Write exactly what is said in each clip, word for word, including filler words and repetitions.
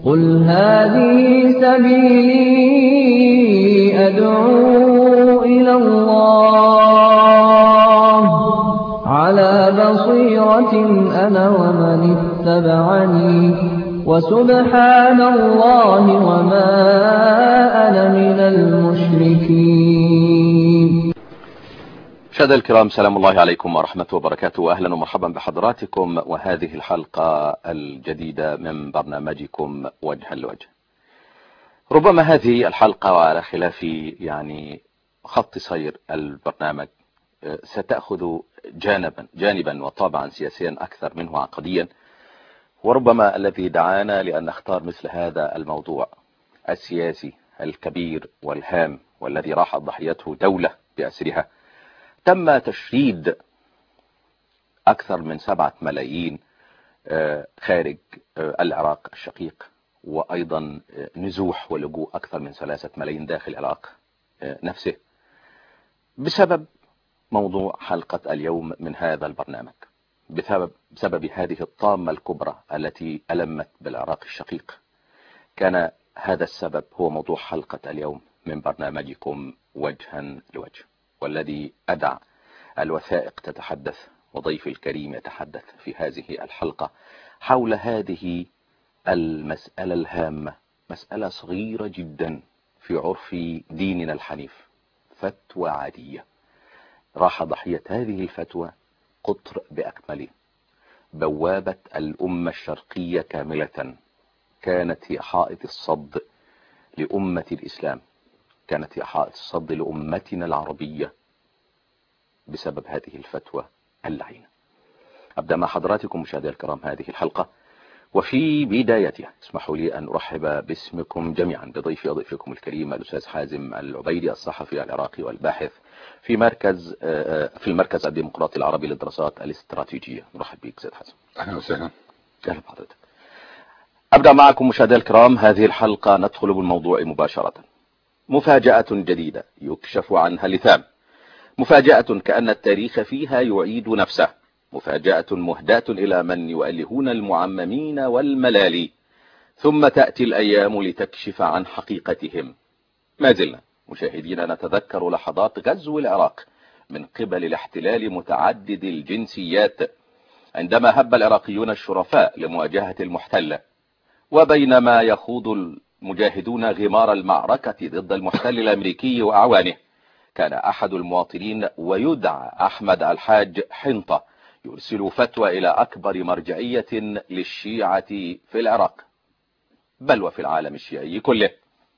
قل هذه سبيلي أدعو إلى الله على بصيرة أنا ومن اتبعني وسبحان الله وما أنا من المشركين. مشاهدينا الكرام، سلام الله عليكم ورحمة وبركاته، وأهلا ومرحبا بحضراتكم وهذه الحلقة الجديدة من برنامجكم وجها لوجه. ربما هذه الحلقة وعلى خلاف يعني خط سير البرنامج ستأخذ جانبا جانبا وطابعا سياسيا أكثر منه عقديا، وربما الذي دعانا لأن نختار مثل هذا الموضوع السياسي الكبير والهام والذي راحت ضحيته دولة بأسرها. تم تشريد أكثر من سبعة ملايين خارج العراق الشقيق، وأيضا نزوح ولجوء أكثر من ثلاثة ملايين داخل العراق نفسه، بسبب موضوع حلقة اليوم من هذا البرنامج، بسبب, بسبب هذه الطامة الكبرى التي ألمت بالعراق الشقيق. كان هذا السبب هو موضوع حلقة اليوم من برنامجكم وجها لوجه، والذي أدع الوثائق تتحدث وضيف الكريم يتحدث في هذه الحلقة حول هذه المسألة الهامة، مسألة صغيرة جدا في عرف ديننا الحنيف، فتوى عادية راح ضحية هذه الفتوى قطر بأكمله، بوابة الأمة الشرقية كاملة، كانت هي حائط الصد لأمة الإسلام، كانت هي حائط الصد لأمتنا العربية بسبب هذه الفتوى اللعينة. أبدأ مع حضراتكم مشاهدي الكرام هذه الحلقة، وفي بدايتها اسمحوا لي أن أرحب باسمكم جميعا بضيفي وضيفكم الكريم الأستاذ حازم العبيدي، الصحفي العراقي والباحث في مركز في المركز الديمقراطي العربي للدراسات الاستراتيجية. نرحب بك سيد حازم. أهلا وسهلا. أهلا بحضرتك. أبدأ معكم مشاهدي الكرام هذه الحلقة، ندخل بالموضوع مباشرة. مفاجأة جديدة يكشف عنها اللثام، مفاجأة كأن التاريخ فيها يعيد نفسه، مفاجأة مهداة إلى من يؤلهون المعممين والملالي، ثم تأتي الأيام لتكشف عن حقيقتهم. ما زلنا مشاهدين نتذكر لحظات غزو العراق من قبل الاحتلال متعدد الجنسيات، عندما هب العراقيون الشرفاء لمواجهة المحتل، وبينما يخوض المجاهدون غمار المعركة ضد المحتل الأمريكي وأعوانه، كان أحد المواطنين ويدعى أحمد الحاج حنطة يرسل فتوى إلى أكبر مرجعية للشيعة في العراق بل وفي العالم الشيعي كله.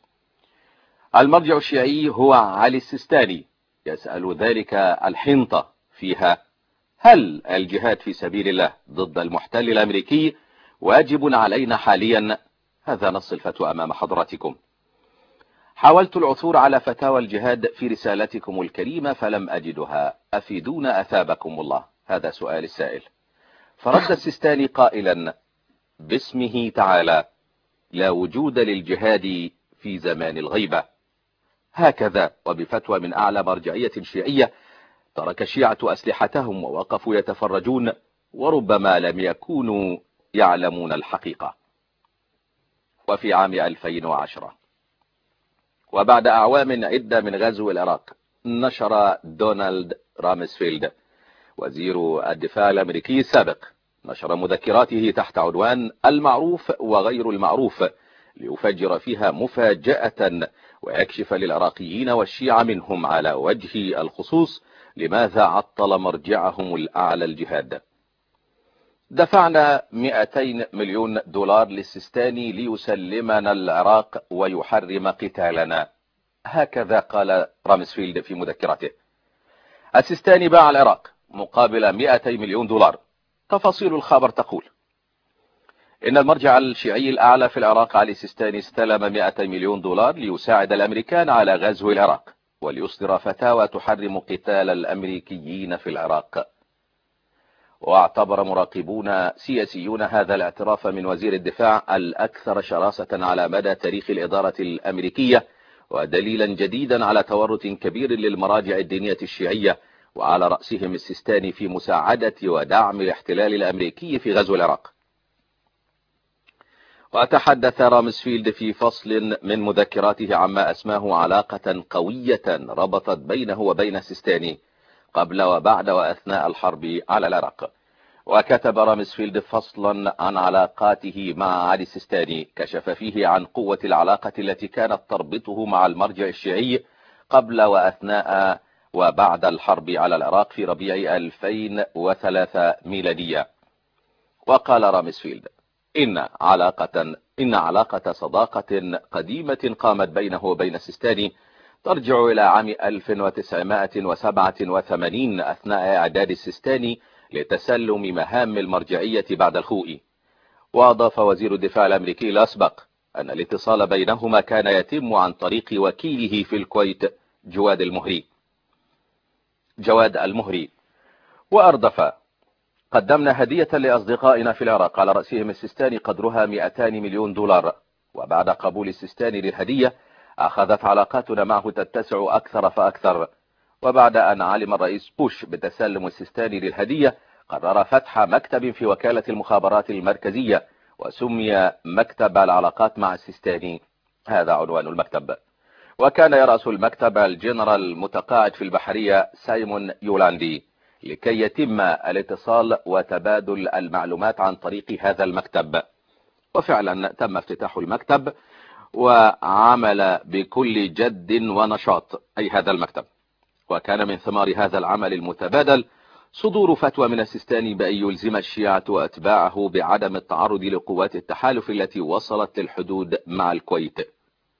المرجع الشيعي هو علي السيستاني، يسأل ذلك الحنطة فيها: هل الجهاد في سبيل الله ضد المحتل الأمريكي واجب علينا حاليا؟ هذا نص الفتوى أمام حضراتكم. حاولت العثور على فتاوى الجهاد في رسالتكم الكريمة فلم أجدها، أفيدونا أثابكم الله. هذا سؤال السائل. فرد السيستاني قائلا باسمه تعالى: لا وجود للجهاد في زمان الغيبة. هكذا وبفتوى من أعلى مرجعية شيعية ترك الشيعة أسلحتهم ووقفوا يتفرجون، وربما لم يكونوا يعلمون الحقيقة. وفي عام ألفين وعشرة وبعد أعوام عدة من غزو العراق، نشر دونالد رامسفيلد وزير الدفاع الأمريكي السابق نشر مذكراته تحت عنوان المعروف وغير المعروف، ليفجر فيها مفاجأة ويكشف للعراقيين والشيعة منهم على وجه الخصوص لماذا عطل مرجعهم الأعلى الجهاد. دفعنا مئتين مليون دولار للسيستاني ليسلمنا العراق ويحرم قتالنا، هكذا قال رامسفيلد في مذكرته. السيستاني باع العراق مقابل مئتي مليون دولار. تفاصيل الخبر تقول إن المرجع الشيعي الأعلى في العراق علي السيستاني استلم مئتي مليون دولار ليساعد الأمريكان على غزو العراق وليصدر فتاوى تحرم قتال الأمريكيين في العراق. واعتبر مراقبون سياسيون هذا الاعتراف من وزير الدفاع الأكثر شراسة على مدى تاريخ الإدارة الأمريكية، ودليلا جديدا على تورط كبير للمراجع الدينية الشيعية وعلى رأسهم السيستاني في مساعدة ودعم الاحتلال الأمريكي في غزو العراق. وتحدث رامسفيلد في فصل من مذكراته عما أسماه علاقة قوية ربطت بينه وبين السيستاني قبل وبعد وأثناء الحرب على العراق. وكتب رامسفيلد فصلا عن علاقاته مع علي السيستاني كشف فيه عن قوة العلاقة التي كانت تربطه مع المرجع الشيعي قبل وأثناء وبعد الحرب على العراق في ربيع ألفين وثلاثة ميلادية. وقال رامسفيلد: إن علاقة إن علاقة صداقة قديمة قامت بينه وبين السيستاني ترجع إلى عام ألف وتسعمائة وسبعة وثمانين أثناء إعداد السيستاني لتسلم مهام المرجعية بعد الخوئي. وأضاف وزير الدفاع الأمريكي الأسبق أن الاتصال بينهما كان يتم عن طريق وكيله في الكويت جواد المهري جواد المهري وأردف: قدمنا هدية لأصدقائنا في العراق على رأسهم السيستاني قدرها مئتان مليون دولار. وبعد قبول السيستاني للهدية أخذت علاقاتنا معه تتسع أكثر فأكثر. وبعد أن علم الرئيس بوش بتسلم السيستاني للهدية قرر فتح مكتب في وكالة المخابرات المركزية وسمي مكتب العلاقات مع السيستاني. هذا عنوان المكتب. وكان يرأس المكتب الجنرال المتقاعد في البحرية سايمون يولاندي لكي يتم الاتصال وتبادل المعلومات عن طريق هذا المكتب. وفعلا تم افتتاح المكتب وعمل بكل جد ونشاط أي هذا المكتب. وكان من ثمار هذا العمل المتبادل صدور فتوى من السيستاني بأن يلزم الشيعة وأتباعه بعدم التعرض لقوات التحالف التي وصلت للحدود مع الكويت.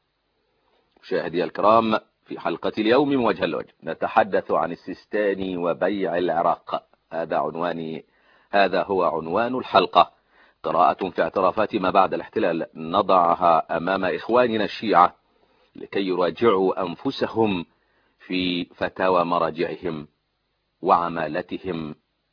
مشاهدي الكرام، في حلقة اليوم من وجه لوجه نتحدث عن السيستاني وبيع العراق. هذا عنواني هذا هو عنوان الحلقة. قراءة في اعترافات ما بعد الاحتلال نضعها أمام إخواننا الشيعة لكي يراجعوا أنفسهم في فتاوى مراجعهم وعمالتهم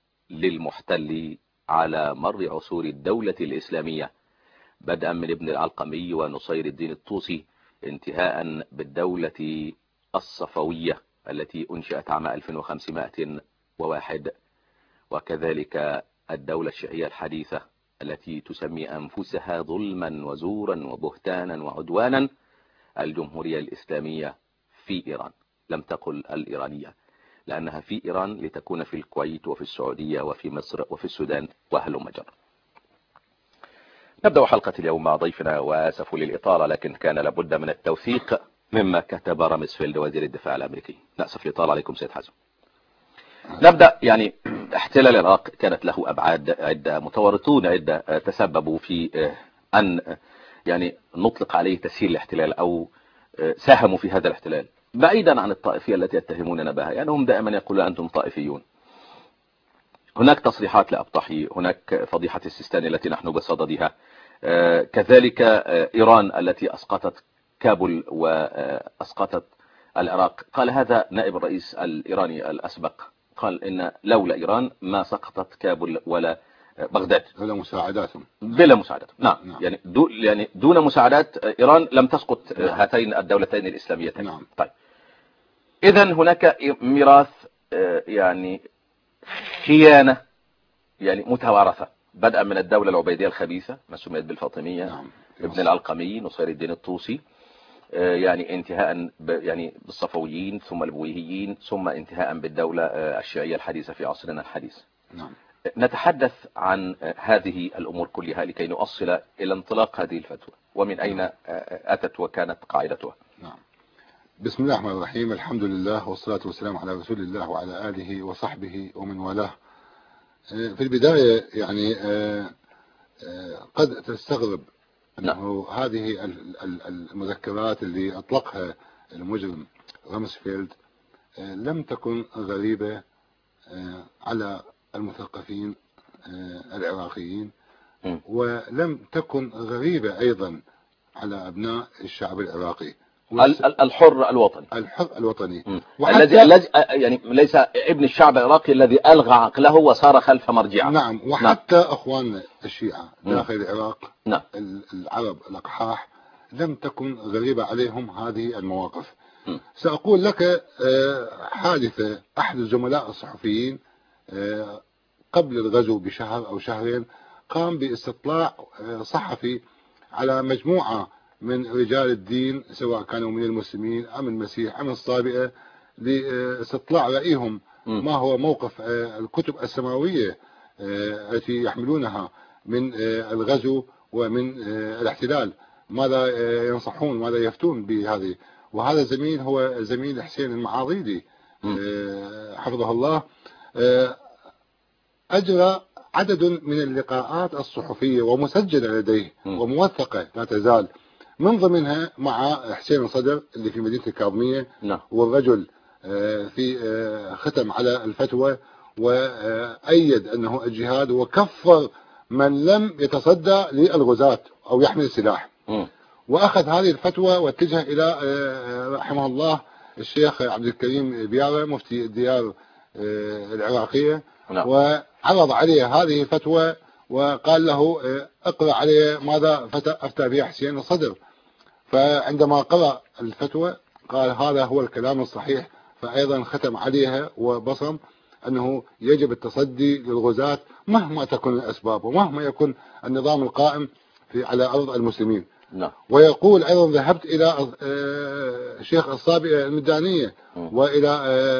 للمحتل على مر عصور الدولة الإسلامية، بدءا من ابن العلقمي ونصير الدين الطوسي انتهاء بالدولة الصفوية التي أنشأت عام ألف وخمسمائة وواحد، وكذلك الدولة الشيعية الحديثة التي تسمي أنفسها ظلما وزورا وبهتانا وعدوانا الجمهورية الإسلامية في إيران. لم تقل الإيرانية لأنها في إيران لتكون في الكويت وفي السعودية وفي مصر وفي السودان وهلم جر. نبدأ حلقة اليوم مع ضيفنا، وآسف للإطالة لكن كان لابد من التوثيق مما كتب رامسفيلد وزير الدفاع الأمريكي. نأسف للإطالة عليكم سيد حازم. نبدأ. يعني احتلال العراق كانت له أبعاد عدة، متورطون عدة تسببوا في أن يعني نطلق عليه تسهيل الاحتلال أو ساهموا في هذا الاحتلال، بعيدا عن الطائفية التي يتهموننا بها. يعني هم دائما يقولون أنتم طائفيون. هناك تصريحات لأبطحي، هناك فضيحة السيستاني التي نحن بصددها، كذلك إيران التي أسقطت كابول وأسقطت العراق. قال هذا نائب الرئيس الإيراني الأسبق، قال إن لولا إيران ما سقطت كابول ولا بغداد بلا مساعداتهم بلا مساعداتهم نعم. نعم. يعني, دو يعني دون مساعدات إيران لم تسقط نعم. هاتين الدولتين الإسلاميتين نعم. طيب، إذن هناك ميراث يعني خيانة يعني متوارثة، بدءا من الدولة العبيدية الخبيثة ما سميت بالفاطمية نعم. ابن العلقمي نصير الدين الطوسي، يعني انتهاء يعني بالصفويين ثم البويهيين ثم انتهاء بالدولة الشيعية الحديثة في عصرنا الحديث. نعم. نتحدث عن هذه الأمور كلها لكي نؤصل إلى انطلاق هذه الفتوى ومن أين نعم. أتت وكانت قاعدتها. نعم. بسم الله الرحمن الرحيم، الحمد لله والصلاة والسلام على رسول الله وعلى آله وصحبه ومن والاه. في البداية يعني قد تستغرب أنه نعم. هذه المذكرات اللي أطلقها المجرم رامسفيلد لم تكن غريبة على المثقفين العراقيين، ولم تكن غريبة أيضا على أبناء الشعب العراقي الحر الوطني الحر الوطني الذي الذي يعني ليس ابن الشعب العراقي الذي ألغى عقله وصار خلف مرجعه. نعم. وحتى نعم. أخواننا الشيعة داخل العراق نعم. العرب الأقحاح لم تكن غريبة عليهم هذه المواقف. م. سأقول لك حادثة أحد الزملاء الصحفيين قبل الغزو بشهر أو شهرين قام باستطلاع صحفي على مجموعة من رجال الدين سواء كانوا من المسلمين أم المسيح أم الصابئة لاستطلاع رأيهم ما هو موقف الكتب السماوية التي يحملونها من الغزو ومن الاحتلال، ماذا ينصحون ماذا يفتون بهذه. وهذا الزميل هو زميل حسين المعاضيدي حفظه الله، أجرى عدد من اللقاءات الصحفية ومسجلة لديه وموثقة لا تزال، من ضمنها مع حسين الصدر اللي في مدينة الكاظمية، والرجل في ختم على الفتوى وأيد أنه الجهاد وكفر من لم يتصدى للغزاة أو يحمل السلاح. وأخذ هذه الفتوى واتجه إلى رحمه الله الشيخ عبد الكريم بيارة مفتي الديار العراقية، وعرض عليه هذه الفتوى وقال له اقرأ عليه ماذا أفتى به حسين الصدر. فعندما قرأ الفتوى قال هذا هو الكلام الصحيح، فأيضا ختم عليها وبصم أنه يجب التصدي للغزاة مهما تكون الأسباب ومهما يكون النظام القائم في على أرض المسلمين. نعم. ويقول أيضا ذهبت إلى الشيخ الصابئة المدانية وإلى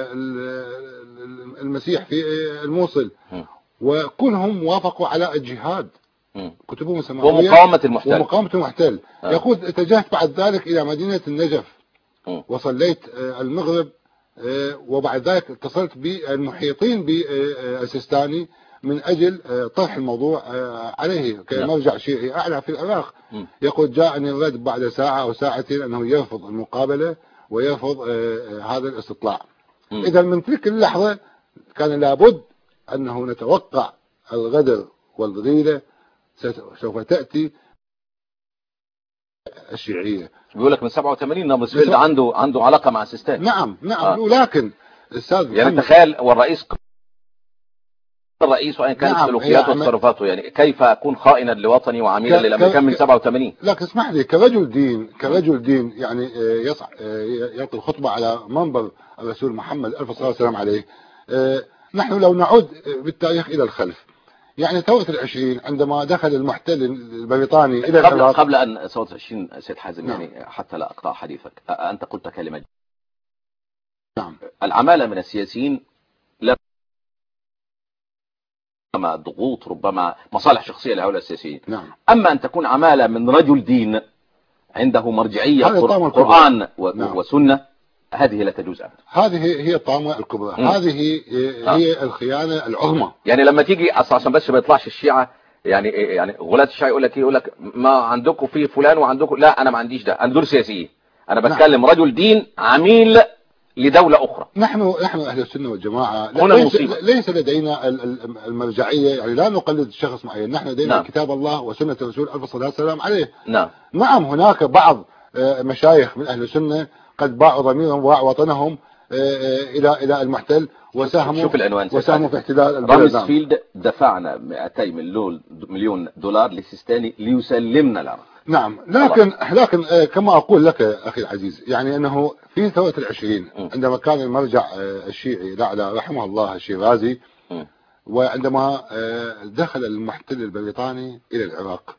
المسيح في الموصل وكلهم وافقوا على الجهاد، كتبهم سماوية ومقاومة المحتل ومقاومة المحتل. آه. يقول اتجهت بعد ذلك إلى مدينة النجف م. وصليت المغرب، وبعد ذلك اتصلت بالمحيطين بالسيستاني من أجل طرح الموضوع عليه كمرجع شيعي أعلى في العراق. م. يقول جاءني الرد بعد ساعة أو ساعتين أنه يرفض المقابلة ويرفض هذا الاستطلاع. إذا من تلك اللحظة كان لابد أنه نتوقع الغدر والغيلة سوف تأتي الشيعية. بيقول لك من سبعة وثمانين نابلسفيلد عنده عنده علاقة مع السيستان. نعم نعم. آه. ولكن أستاذ يعني تخيل والرئيس الرئيس وأن كانت نعم سلوكياته وتصرفاته، يعني كيف أكون خائنا لوطني وعميلا للأمريكان من سبعة وثمانين؟ لكن اسمح لي كرجل دين كرجل دين يعني يصع يلقي الخطبة على منبر الرسول محمد ألف صلاة والسلام عليه. نحن لو نعود بالتاريخ إلى الخلف، يعني ثورة العشرين عندما دخل المحتل البريطاني إلى قبل العراق. قبل أن ثورة العشرين سيد حازم، نعم. يعني حتى لا أقطع حديثك، أنت قلت كلمة. نعم. العمالة من السياسيين لا ربما ضغوط ربما مصالح شخصية لهؤلاء السياسيين. نعم. أما أن تكون عمالة من رجل دين عنده مرجعية قرآن نعم. وسنة، هذه لا تجوز أبدا. هذه هي الطامة الكبرى. م. هذه هي الخيانة العظمى. يعني لما تيجي عشان بس ما يطلعش الشيعة يعني يعني غلاة الشيعة يقول لك يقول لك ما عندكم في فلان وعندكم، لا أنا ما عنديش ده، أنا دول سياسيين، أنا بتكلم نعم. رجل دين عميل لدولة أخرى. نحن نحن أهل السنة والجماعة ليس, ليس لدينا المرجعية، يعني لا نقلد شخص معين، نحن لدينا نعم. كتاب الله وسنة الرسول ألف صلاة والسلام عليه. نعم. نعم هناك بعض مشايخ من أهل السنة قد باعوا ضميرهم وباعوا وطنهم إلى إلى المحتل وساهموا شوف العنوان وساهموا في احتلال البلد. رامسفيلد دفعنا مئتين مليون دولار للسيستاني ليسلمنا العراق. نعم. لكن لكن كما أقول لك أخي العزيز، يعني أنه في ثورة العشرين عندما كان المرجع الشيعي الأعلى رحمه الله الشيرازي، وعندما دخل المحتل البريطاني إلى العراق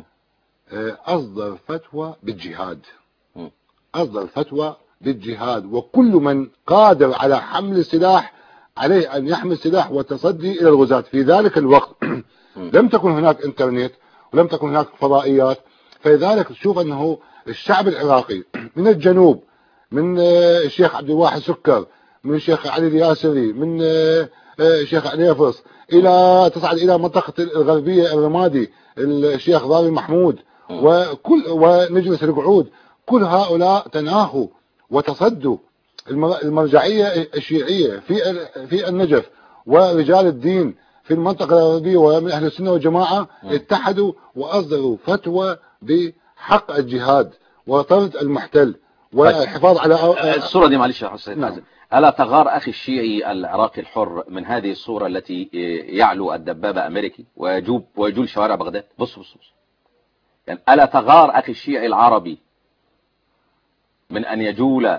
أصدر فتوى بالجهاد، أصدر فتوى بالجهاد، وكل من قادر على حمل السلاح عليه أن يحمل سلاح والتصدي إلى الغزاة. في ذلك الوقت لم تكن هناك إنترنت ولم تكن هناك فضائيات، فلذلك تشوف أنه الشعب العراقي من الجنوب، من الشيخ عبد الواحد سكر، من الشيخ علي الياسري، من الشيخ علي فص، إلى تصعد إلى منطقة الغربية الرمادي الشيخ ضاري محمود وكل ونجلس القعود، كل هؤلاء تناهوا وتصدوا المرجعية الشيعية في في النجف، ورجال الدين في المنطقة الغربية ومن أهل السنة والجماعة اتحدوا وأصدروا فتوى بحق الجهاد وطرد المحتل والحفاظ على الصورة دي. معلش يا حسين نعم. ألا تغار أخي الشيعي العراقي الحر من هذه الصورة التي يعلو الدبابة أمريكي ويجوب ويجول شوارع بغداد؟ بص بص بص يعني ألا تغار أخي الشيعي العربي من أن يجول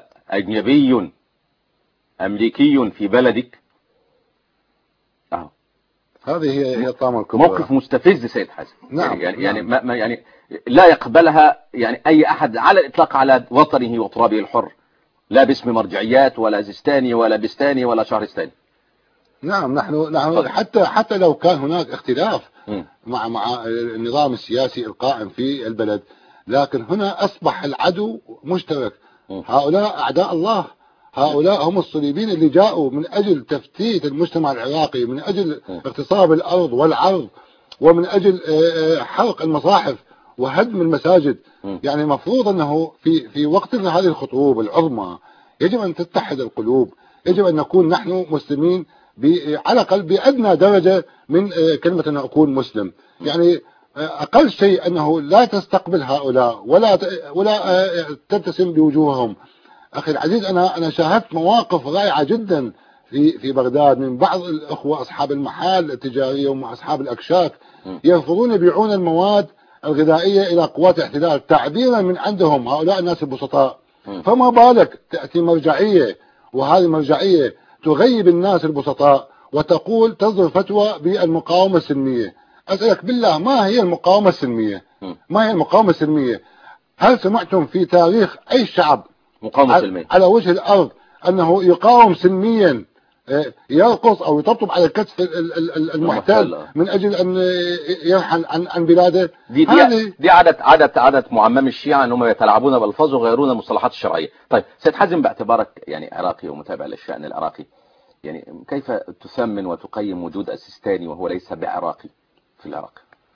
أجنبي أمريكي في بلدك؟ أهو هذه هي هي الطامة الكبرى. موقف مستفز سيد حازم. نعم يعني يعني نعم. ما يعني لا يقبلها يعني أي أحد على الإطلاق على وطنه وترابه الحر، لا باسم مرجعيات ولا زستاني ولا بستاني ولا شهرستاني. نعم نحن نحن حتى حتى لو كان هناك اختلاف م. مع مع النظام السياسي القائم في البلد، لكن هنا أصبح العدو مشترك. م. هؤلاء أعداء الله، هؤلاء هم الصليبين اللي جاءوا من أجل تفتيت المجتمع العراقي، من أجل اغتصاب الأرض والعرض، ومن أجل حرق المصاحف وهدم المساجد. يعني مفروض أنه في في وقت هذه الخطوب العظمى يجب أن تتحد القلوب، يجب أن نكون نحن مسلمين على الأقل بأدنى درجة من كلمة أن أكون مسلم. يعني أقل شيء أنه لا تستقبل هؤلاء ولا ولا تبتسم بوجوههم. أخي العزيز، أنا أنا شاهدت مواقف رائعة جدا في في بغداد من بعض الأخوة أصحاب المحال التجارية وأصحاب الأكشاك يرفضون يبيعون المواد الغذائية إلى قوات الاحتلال تعبيرا من عندهم، هؤلاء الناس البسطاء. فما بالك تأتي مرجعية، وهذه المرجعية تغيب الناس البسطاء وتقول تصدر فتوى بالمقاومة السلمية. أسألك بالله، ما هي المقاومة السلمية؟ ما هي المقاومة السلمية؟ هل سمعتم في تاريخ أي شعب مقاومة سلمية على وجه الأرض أنه يقاوم سلميا، يرقص أو يطبطب على كتف المحتل من أجل أن يرحل عن عن بلاده؟ دي دي, دي عادة عادة عادة معمم الشيعة أنهم يتلاعبون بالألفاظ ويغيرون المصطلحات الشرعية. طيب سيد حازم، باعتبارك يعني عراقي ومتابع للشأن العراقي، يعني كيف تثمن وتقيم وجود السيستاني وهو ليس بعراقي في العراق؟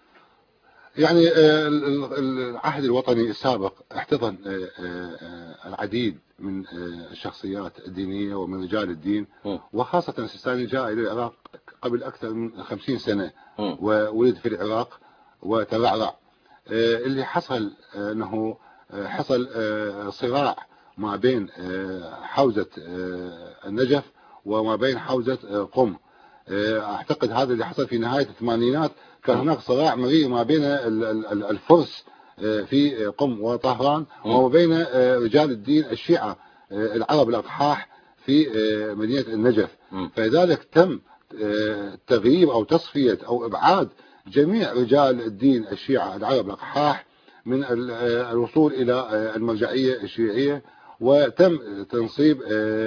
يعني العهد الوطني السابق احتضن العديد من الشخصيات الدينية ومن رجال الدين، وخاصة السيستاني جاء إلى العراق قبل أكثر من خمسين سنة وولد في العراق وترعرع. اللي حصل أنه حصل صراع ما بين حوزة النجف وما بين حوزة قم. أعتقد هذا اللي حصل في نهاية الثمانينات. كان هناك صراع مريء ما بين الفرس في قم وطهران وما بين رجال الدين الشيعة العرب الأقحاح في مدينة النجف. فلذلك تم تغيير أو تصفية أو إبعاد جميع رجال الدين الشيعة العرب الأقحاح من الوصول إلى المرجعية الشيعية، وتم تنصيب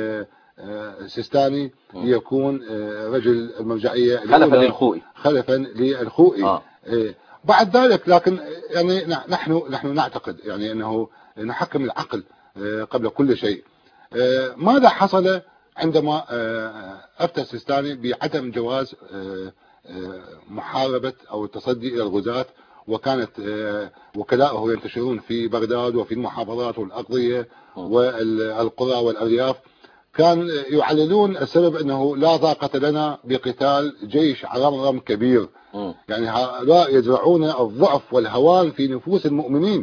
سيستاني ليكون رجل المرجعية خلفا للخوئي خلفا للخوئي آه. بعد ذلك لكن يعني نحن نحن نعتقد يعني أنه نحكم العقل قبل كل شيء. ماذا حصل عندما أفتى السيستاني بعدم جواز محاربة أو التصدي إلى الغزاة، وكانت وكلاءه ينتشرون في بغداد وفي المحافظات والأقضية والقرى والأرياف؟ كان يعللون السبب أنه لا طاقة لنا بقتال جيش عرمرم كبير. م. يعني هؤلاء يزرعون الضعف والهوان في نفوس المؤمنين.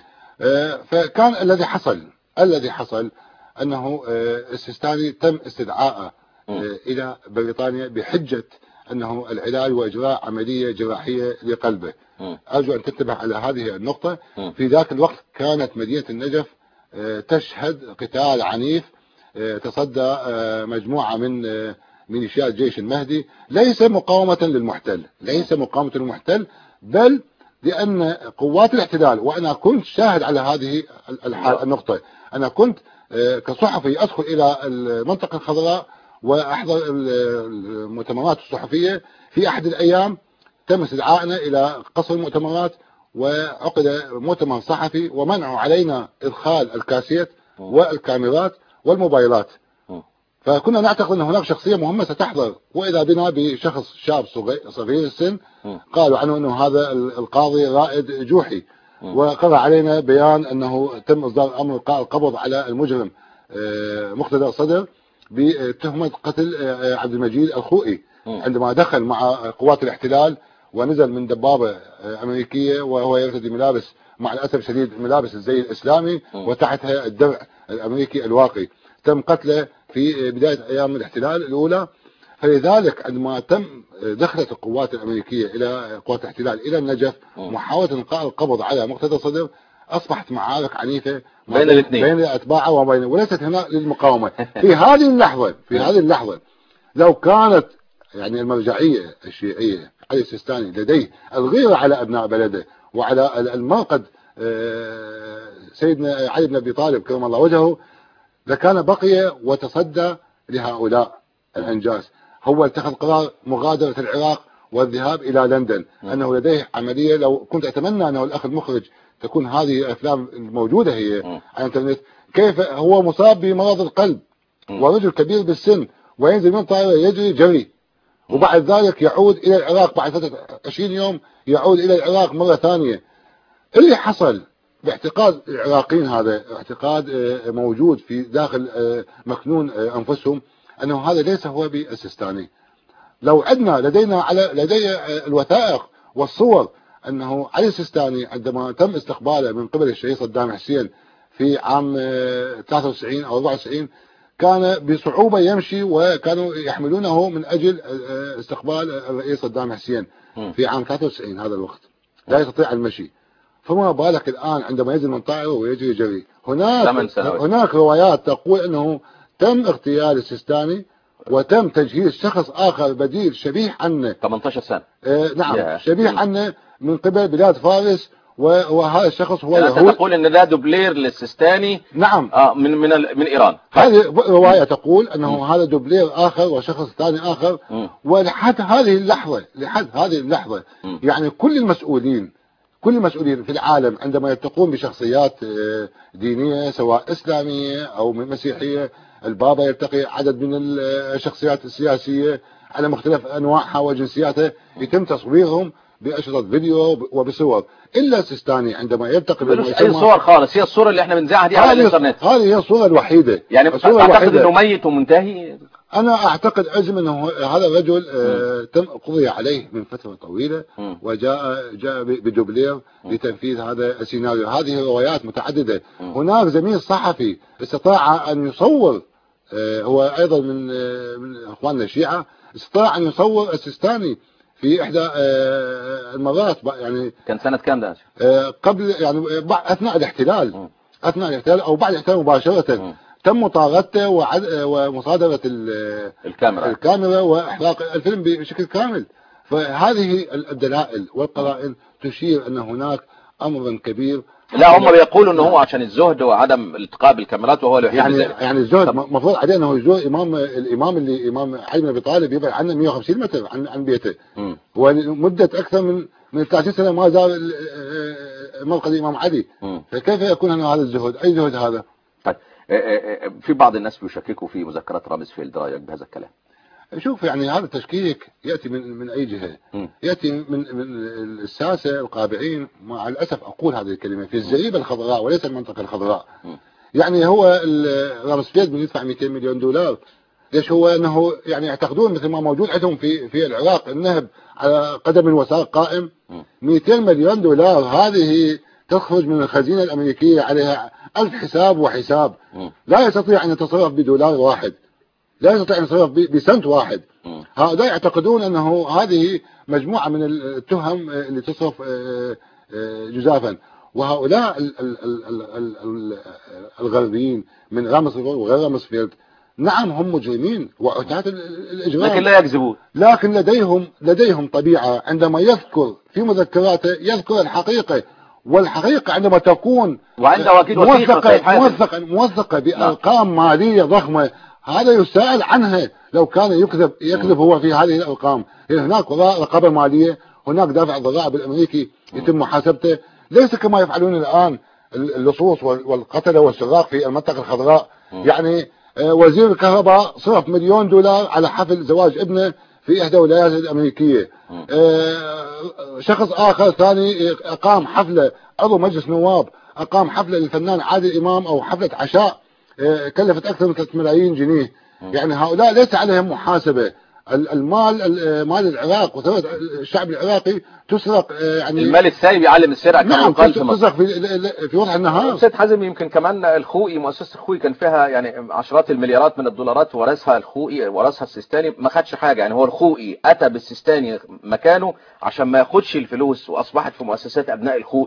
فكان الذي حصل الذي حصل أنه السيستاني تم استدعاءه إلى بريطانيا بحجة أنه العلاج وإجراء عملية جراحية لقلبه. م. أرجو أن تنتبه على هذه النقطة. م. في ذاك الوقت كانت مدينة النجف تشهد قتال عنيف تصدى مجموعة من ميليشيات الجيش المهدي، ليس مقاومة للمحتل ليس مقاومة للمحتل بل لأن قوات الاحتلال، وأنا كنت شاهد على هذه النقطة. أنا كنت كصحفي أدخل إلى المنطقة الخضراء وأحضر المؤتمرات الصحفية. في أحد الأيام تم استدعائنا إلى قصر المؤتمرات وعقد مؤتمر صحفي ومنعوا علينا إدخال الكاسيت والكاميرات والموبايلات. فكنا نعتقد أن هناك شخصية مهمة ستحضر، وإذا بنا بشخص شاب صغير السن قالوا عنه أنه هذا القاضي رائد جوحي، وقرأ علينا بيان أنه تم إصدار أمر القبض على المجرم مقتدى الصدر بتهمة قتل عبد المجيد الخوئي عندما دخل مع قوات الاحتلال ونزل من دبابة أمريكية وهو يرتدي ملابس مع الأسف الشديد ملابس الزي الإسلامي وتحتها الدرع الأمريكي الواقي. تم قتله في بداية أيام الاحتلال الأولى. فلذلك عندما تم دخلت القوات الأمريكية إلى قوات الاحتلال إلى النجف محاولة إلقاء القبض على مقتدى الصدر، أصبحت معارك عنيفة بين الاثنين بين أتباعه وبين، وليست هنا للمقاومة. في هذه اللحظة في هذه اللحظة لو كانت يعني المرجعية الشيعية علي السيستاني لديه الغيرة على أبناء بلده وعلى المرقد سيدنا علي بن أبي طالب كرم الله وجهه، لكان بقي وتصدى لهؤلاء الأنجاز. هو اتخذ قرار مغادرة العراق والذهاب إلى لندن، أنه لديه عملية. لو كنت أتمنى أنه الأخ المخرج تكون هذه الأفلام الموجودة هي على الإنترنت، كيف هو مصاب بمرض القلب ورجل كبير بالسن، وينزل من طائرة يجري جري، وبعد ذلك يعود إلى العراق بعد فترة عشرين يوم، يعود إلى العراق مرة ثانية. اللي حصل باعتقاد العراقيين، هذا اعتقاد موجود في داخل مكنون أنفسهم، أنه هذا ليس هو بالسيستاني. لو عدنا لدينا على لدي الوثائق والصور أنه علي السيستاني عندما تم استقباله من قبل الشهيد صدام حسين في عام ثلاثة وتسعين أو أربعة وتسعين، كان بصعوبة يمشي، وكانوا يحملونه من أجل استقبال الرئيس صدام حسين في عام ثلاثة وتسعين. هذا الوقت لا يستطيع المشي، فما بالك الآن عندما ينزل من طائرة ويجري جري. هناك هناك روايات تقول أنه تم اغتيال السيستاني وتم تجهيز شخص آخر بديل شبيه عنه ثمانية عشر سنة. آه نعم شبيه عنه من قبل بلاد فارس، وهذا الشخص هو يعني أنت تقول أن ده دوبلير للسيستاني. نعم. آه من من من إيران. هذه رواية تقول أنه م. هذا دوبلير آخر وشخص ثاني آخر. م. ولحد هذه اللحظة لحد هذه اللحظة م. يعني كل المسؤولين كل المسؤولين في العالم عندما يلتقون بشخصيات دينية سواء إسلامية أو مسيحية، البابا يلتقي عدد من الشخصيات السياسية على مختلف أنواعها وجنسياتها، يتم تصويرهم بأشرطة فيديو وبصور، إلا السيستاني عندما يلتقي ملوش أي صور خالص. هي الصورة اللي احنا بنذاعها دي على الإنترنت، هذه هي الصورة الوحيدة. يعني أعتقد أنه ميت ومنتهي. أنا أعتقد أجزم أنه هذا الرجل آه تم قضي عليه من فترة طويلة، م. وجاء جاء بدوبلير لتنفيذ هذا السيناريو. هذه روايات متعددة. م. هناك زميل صحفي استطاع أن يصور، آه هو أيضا من آه من إخواننا الشيعة، استطاع أن يصور السيستاني في إحدى آه المرات، يعني كان سنة كام ده؟ آه قبل يعني أثناء الاحتلال م. أثناء الاحتلال أو بعد الاحتلال مباشرة. م. تم مطاردته ومصادرة الكاميرا الكاميرا وإحراق الفيلم بشكل كامل. فهذه الدلائل والقرائن تشير أن هناك أمرا كبير. لا هم بيقولوا أنه هو عشان الزهد وعدم التقاء بالكاميرات، وهو اللي يعني ذلك. يعني الزهد مفروض عليه أنه يزور إمام الإمام اللي إمام علي بن أبي طالب يبعد عنه مئة وخمسين متر عن عن بيته، ومدة أكثر من من ثلاثين سنة ما زار مرقد الإمام علي. م. فكيف يكون هذا الزهد؟ أي زهد هذا؟ طيب في بعض الناس بيشككوا في مذكرات رامزفيلد، رايك بهذا الكلام؟ شوف يعني هذا التشكيك يأتي من من أي جهة؟ م. يأتي من من الساسة القابعين، مع الأسف أقول هذه الكلمة، في الزريبة الخضراء وليس المنطقة الخضراء. م. يعني هو رامزفيلد من يدفع مئتين مليون دولار. ليش؟ هو أنه يعني يعتقدون مثل ما موجود عندهم في في العراق النهب على قدم وساق قائم. م. مئتين مليون دولار هذه تخرج من الخزينة الأمريكية عليها ألف حساب وحساب. م. لا يستطيع أن يتصرف بدولار واحد، لا يستطيع أن يتصرف بسنت واحد. م. هؤلاء يعتقدون أنه هذه مجموعة من التهم اللي تصرف جزافا. وهؤلاء الغربيين من رامزفيلد وغير رامزفيلد نعم هم مجرمين وعتاة الإجرام، لكن لا يكذبون. لكن لديهم لديهم طبيعة، عندما يذكر في مذكراته يذكر الحقيقة، والحقيقة عندما تكون موثقة موثقة موثقة بأرقام مالية ضخمة هذا يسأل عنها. لو كان يكذب يكذب هو في هذه الأرقام. هناك رقابة مالية، هناك دافع الضرائب الأمريكي يتم محاسبته، ليس كما يفعلون الآن اللصوص والقتلة والسراق في المنطقة الخضراء. يعني وزير الكهرباء صرف مليون دولار على حفل زواج ابنه في إحدى الولايات الأمريكية. شخص آخر ثاني أقام حفلة، عضو مجلس نواب أقام حفلة للفنان عادل إمام أو حفلة عشاء كلفت أكثر من ثلاثة ملايين جنيه. يعني هؤلاء ليس عليهم محاسبة. المال مال العراق وثروة الشعب العراقي تسرق، يعني المال السايب يعلم السرقة. نعم تسرق في في وضح النهار. سيد حازم يمكن كمان الخوئي، مؤسسة الخوئي كان فيها يعني عشرات المليارات من الدولارات ورثها الخوئي ورثها السيستاني، ما خدش حاجة. يعني هو الخوئي أتى بالسيستاني مكانه عشان ما ياخدش الفلوس، وأصبحت في مؤسسات أبناء الخوئي.